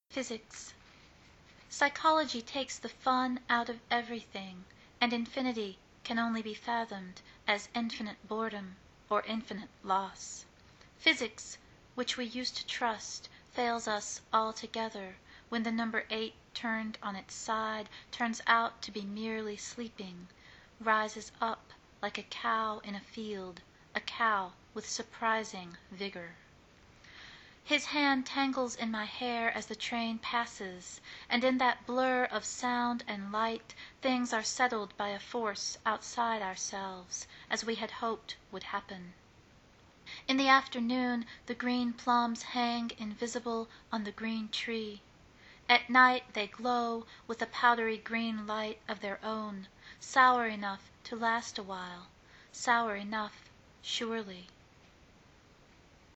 Physics. Psychology takes the fun out of everything, and infinity can only be fathomed as infinite boredom or infinite loss. Physics, which we used to trust, fails us altogether when the number 8 turned on its side turns out to be merely sleeping, rises up like a cow in a field, a cow with surprising vigor. His hand tangles in my hair as the train passes, and in that blur of sound and light things are settled by a force outside ourselves, as we had hoped would happen. In the afternoon the green plums hang invisible on the green tree. At night they glow with a powdery green light of their own, sour enough to last a while, sour enough, surely.